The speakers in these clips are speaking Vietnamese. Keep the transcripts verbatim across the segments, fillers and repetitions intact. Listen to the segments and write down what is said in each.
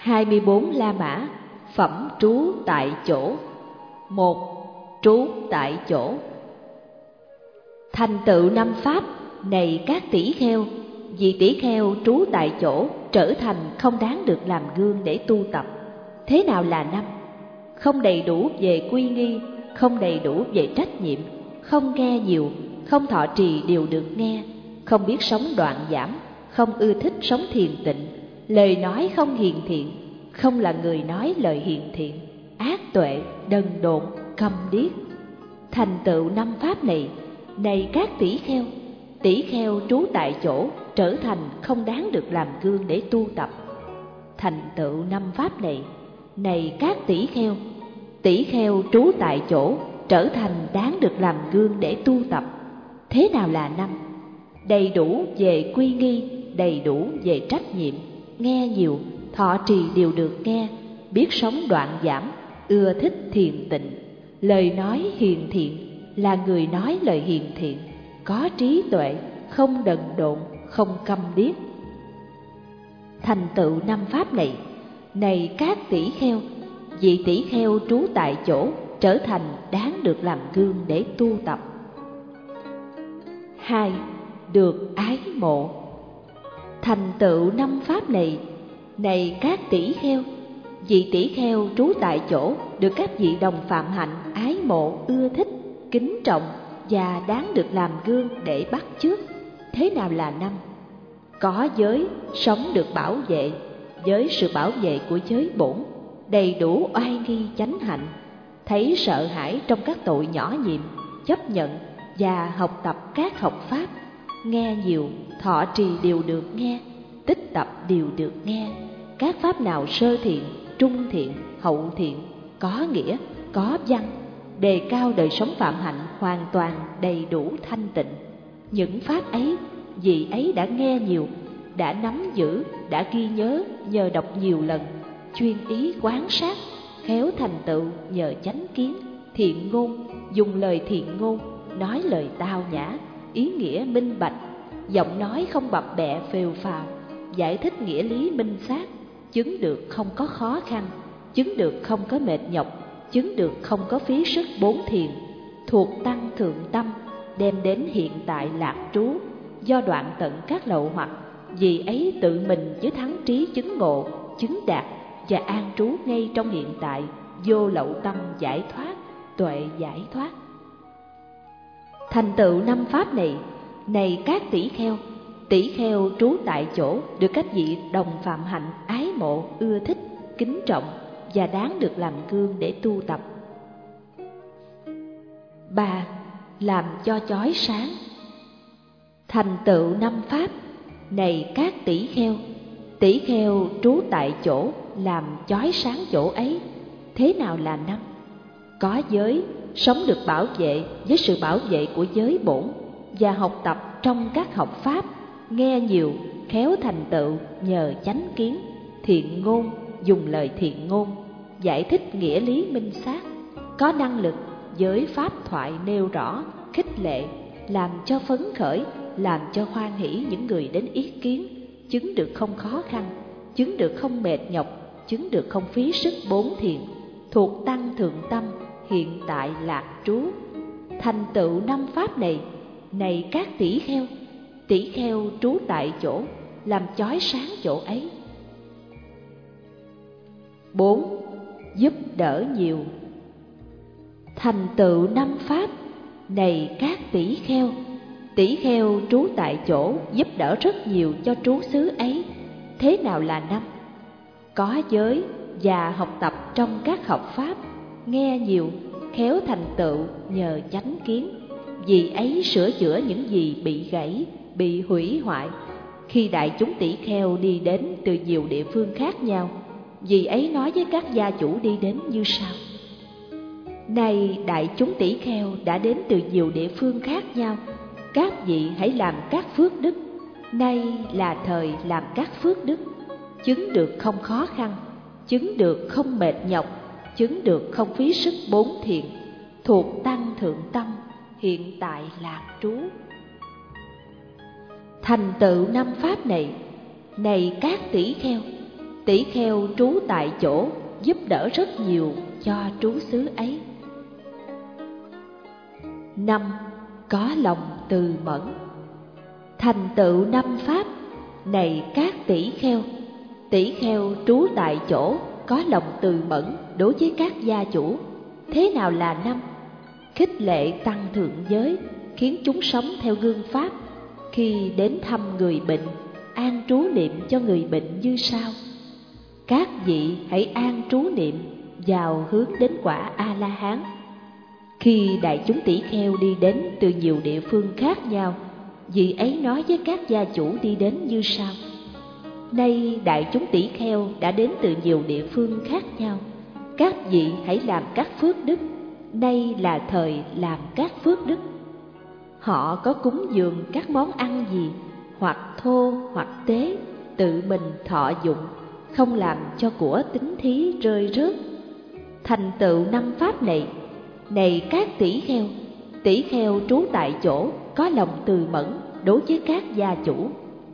hai mươi bốn La Mã, phẩm trú tại chỗ. Một. Trú tại chỗ. Thành tựu năm pháp này các tỷ kheo, vì tỷ kheo trú tại chỗ trở thành không đáng được làm gương để tu tập. Thế nào là năm? Không đầy đủ về quy nghi, không đầy đủ về trách nhiệm, không nghe nhiều, không thọ trì điều được nghe, không biết sống đoạn giảm, không ưa thích sống thiền tịnh, lời nói không hiền thiện, không là người nói lời hiền thiện, ác tuệ, đần độn, câm điếc. Thành tựu năm pháp này, này các tỷ kheo, tỷ kheo trú tại chỗ trở thành không đáng được làm gương để tu tập. Thành tựu năm pháp này, này các tỷ kheo, tỷ kheo trú tại chỗ trở thành đáng được làm gương để tu tập. Thế nào là năm? Đầy đủ về quy nghi, đầy đủ về trách nhiệm, nghe nhiều, thọ trì điều được nghe, biết sống đoạn giảm, ưa thích thiền tịnh, lời nói hiền thiện, là người nói lời hiền thiện, có trí tuệ, không đần độn, không câm điếc. Thành tựu năm pháp này, này các tỷ kheo, vị tỷ kheo trú tại chỗ trở thành đáng được làm gương để tu tập. Hai. Được ái mộ. Thành tựu năm pháp này, này các tỷ kheo, vị tỷ kheo trú tại chỗ được các vị đồng phạm hạnh ái mộ, ưa thích, kính trọng và đáng được làm gương để bắt chước. Thế nào là năm? Có giới sống được bảo vệ, với sự bảo vệ của giới bổn, đầy đủ oai nghi chánh hạnh, thấy sợ hãi trong các tội nhỏ nhiệm, chấp nhận và học tập các học pháp, nghe nhiều, thọ trì điều được nghe, tích tập điều được nghe, các pháp nào sơ thiện, trung thiện, hậu thiện, có nghĩa, có văn, đề cao đời sống phạm hạnh hoàn toàn đầy đủ thanh tịnh. Những pháp ấy, vị ấy đã nghe nhiều, đã nắm giữ, đã ghi nhớ nhờ đọc nhiều lần, chuyên ý quán sát, khéo thành tựu nhờ chánh kiến, thiện ngôn, dùng lời thiện ngôn, nói lời tao nhã, ý nghĩa minh bạch, giọng nói không bập bẹ phều phào, giải thích nghĩa lý minh xác, chứng được không có khó khăn, chứng được không có mệt nhọc, chứng được không có phí sức bốn thiền, thuộc tăng thượng tâm, đem đến hiện tại lạc trú, do đoạn tận các lậu hoặc, vì ấy tự mình với thắng trí chứng ngộ, chứng đạt và an trú ngay trong hiện tại, vô lậu tâm giải thoát, tuệ giải thoát. Thành tựu năm pháp này, này các tỷ kheo, tỷ kheo trú tại chỗ được các vị đồng phạm hạnh ái mộ, ưa thích, kính trọng và đáng được làm gương để tu tập. Ba. Làm cho chói sáng. Thành tựu năm pháp, này các tỷ kheo, tỷ kheo trú tại chỗ làm chói sáng chỗ ấy. Thế nào là năm? Có giới sống được bảo vệ với sự bảo vệ của giới bổn và học tập trong các học pháp, nghe nhiều, khéo thành tựu nhờ chánh kiến, thiện ngôn, dùng lời thiện ngôn, giải thích nghĩa lý minh xác, có năng lực với pháp thoại nêu rõ, khích lệ, làm cho phấn khởi, làm cho hoan hỷ những người đến ý kiến, chứng được không khó khăn, chứng được không mệt nhọc, chứng được không phí sức bốn thiền, thuộc tăng thượng tâm, hiện tại lạc trú. Thành tựu năm pháp này, này các tỷ kheo, tỷ kheo trú tại chỗ làm chói sáng chỗ ấy. Bốn. Giúp đỡ nhiều. Thành tựu năm pháp, này các tỷ kheo, tỷ kheo trú tại chỗ giúp đỡ rất nhiều cho trú xứ ấy. Thế nào là năm? Có giới và học tập trong các học pháp, nghe nhiều, khéo thành tựu nhờ chánh kiến, vì ấy sửa chữa những gì bị gãy, bị hủy hoại. Khi đại chúng tỷ kheo đi đến từ nhiều địa phương khác nhau, vì ấy nói với các gia chủ đi đến như sau: này đại chúng tỷ kheo đã đến từ nhiều địa phương khác nhau, các vị hãy làm các phước đức. Nay là thời làm các phước đức, chứng được không khó khăn, chứng được không mệt nhọc, chứng được không phí sức bốn thiện, thuộc tăng thượng tâm, hiện tại lạc trú. Thành tựu năm pháp này, này các tỷ kheo, tỷ kheo trú tại chỗ giúp đỡ rất nhiều cho trú xứ ấy. Năm, có lòng từ mẫn. Thành tựu năm pháp này các tỷ kheo, tỷ kheo trú tại chỗ có lòng từ mẫn đối với các gia chủ. Thế nào là năm? Khích lệ tăng thượng giới, khiến chúng sống theo gương pháp. Khi đến thăm người bệnh, an trú niệm cho người bệnh như sau: các vị hãy an trú niệm vào hướng đến quả A-la-hán. Khi đại chúng tỷ kheo đi đến từ nhiều địa phương khác nhau, vị ấy nói với các gia chủ đi đến như sau: nay đại chúng tỷ kheo đã đến từ nhiều địa phương khác nhau, các vị hãy làm các phước đức. Nay là thời làm các phước đức. Họ có cúng dường các món ăn gì, hoặc thô hoặc tế, tự mình thọ dụng, không làm cho của tín thí rơi rớt. Thành tựu năm pháp này này các tỷ kheo, tỷ kheo trú tại chỗ có lòng từ mẫn đối với các gia chủ.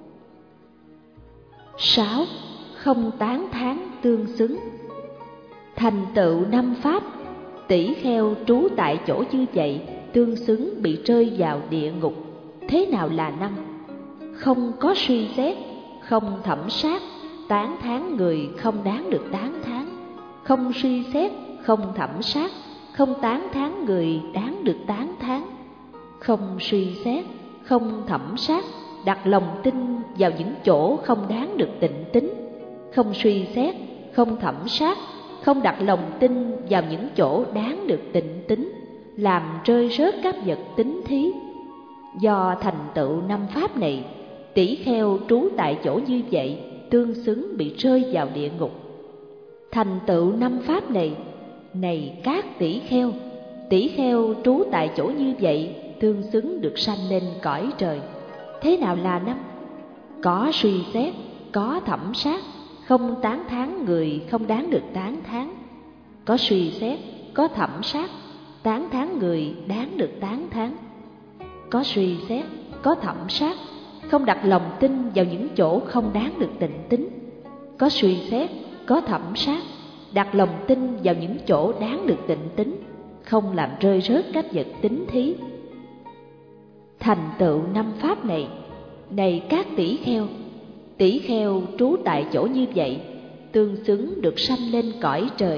Sáu, không tán thán tương xứng. Thành tựu năm pháp, tỷ kheo trú tại chỗ như vậy tương xứng bị rơi vào địa ngục. Thế nào là năm? Không có suy xét, không thẩm sát, tán thán người không đáng được tán thán. Không suy xét, không thẩm sát, không tán thán người đáng được tán thán. Không suy xét, không thẩm sát, đặt lòng tin vào những chỗ không đáng được tịnh tín. Không suy xét, không thẩm sát, không đặt lòng tin vào những chỗ đáng được tịnh tín, làm rơi rớt các vật tín thí. Do thành tựu năm pháp này, tỷ kheo trú tại chỗ như vậy tương xứng bị rơi vào địa ngục. Thành tựu năm pháp này này các tỷ kheo, tỷ kheo trú tại chỗ như vậy tương xứng được sanh lên cõi trời. Thế nào là năm? Có suy xét, có thẩm sát, không tán thán người không đáng được tán thán. Có suy xét, có thẩm sát, tán thán người đáng được tán thán. Có suy xét, có thẩm sát, không đặt lòng tin vào những chỗ không đáng được tịnh tín. Có suy xét, có thẩm sát, đặt lòng tin vào những chỗ đáng được tịnh tín, không làm rơi rớt các vật tín thí. Thành tựu năm pháp này này các tỷ kheo, tỷ kheo trú tại chỗ như vậy tương xứng được sanh lên cõi trời.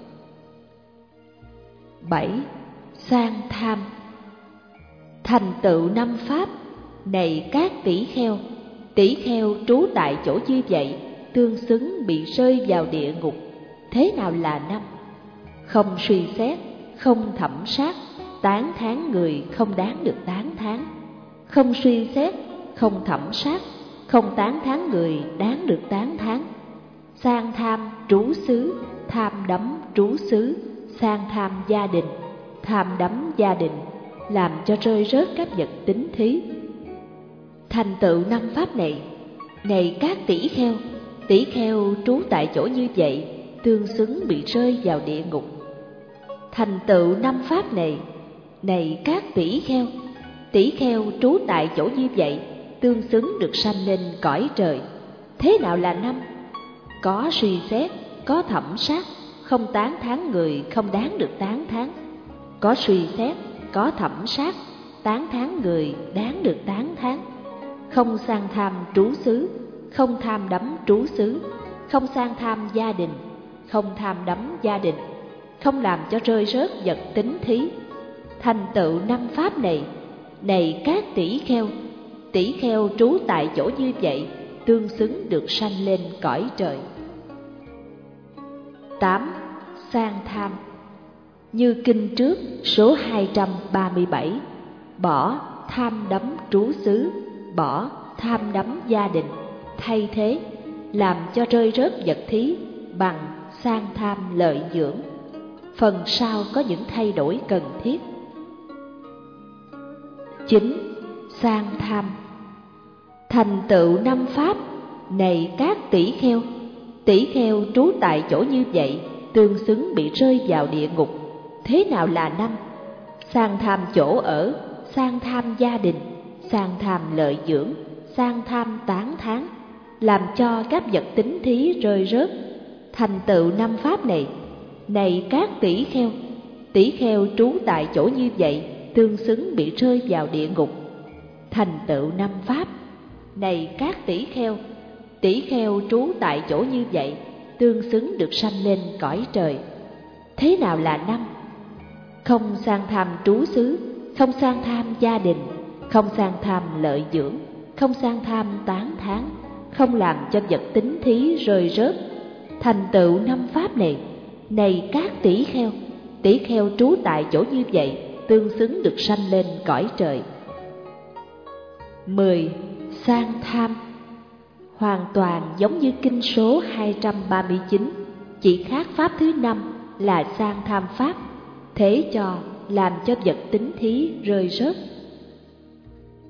Bảy, sang tham. Thành tựu năm pháp này các tỷ kheo, tỷ kheo trú tại chỗ như vậy tương xứng bị rơi vào địa ngục. Thế nào là năm? Không suy xét, không thẩm sát, tán thán người không đáng được tán thán. Không suy xét, không thẩm sát, không tán thán người đáng được tán thán. Sang tham trú xứ, tham đắm trú xứ, sang tham gia đình, tham đắm gia đình, làm cho rơi rớt các vật tín thí. Thành tựu năm pháp này này các tỷ kheo, tỷ kheo trú tại chỗ như vậy tương xứng bị rơi vào địa ngục. Thành tựu năm pháp này này các tỷ kheo, tỷ kheo trú tại chỗ như vậy tương xứng được sanh lên cõi trời. Thế nào là năm? Có suy xét, có thẩm sát, không tán thán người không đáng được tán thán. Có suy xét, có thẩm sát, tán thán người đáng được tán thán. Không sang tham trú xứ, không tham đắm trú xứ, không sang tham gia đình, không tham đắm gia đình, không làm cho rơi rớt vật tín thí. Thành tựu năm pháp này này các tỷ kheo, tỷ kheo trú tại chỗ như vậy tương xứng được sanh lên cõi trời. Tám, sang tham. Như kinh trước số hai trăm ba mươi bảy, bỏ tham đắm trú xứ, bỏ tham đắm gia đình, thay thế làm cho rơi rớt vật thí bằng sang tham lợi dưỡng. Phần sau có những thay đổi cần thiết. Chín, sang tham. Thành tựu năm pháp này các tỷ kheo, tỷ kheo trú tại chỗ như vậy tương xứng bị rơi vào địa ngục. Thế nào là năm? Sang tham chỗ ở, sang tham gia đình, sang tham lợi dưỡng, sang tham tán thán, làm cho các vật tín thí rơi rớt. Thành tựu năm pháp này, này các tỷ kheo, tỷ kheo trú tại chỗ như vậy tương xứng bị rơi vào địa ngục. Thành tựu năm pháp, này các tỷ kheo, tỷ kheo trú tại chỗ như vậy tương xứng được sanh lên cõi trời. Thế nào là năm? Không sang tham trú xứ, không sang tham gia đình, không sang tham lợi dưỡng, không sang tham tán thán, không làm cho vật tín thí rơi rớt. Thành tựu năm pháp này, này các tỷ kheo, tỷ kheo trú tại chỗ như vậy tương xứng được sanh lên cõi trời. Mười. Sang tham. Hoàn toàn giống như kinh số hai trăm ba mươi chín, chỉ khác pháp thứ năm là sang tham pháp, thế cho làm cho vật tín thí rơi rớt.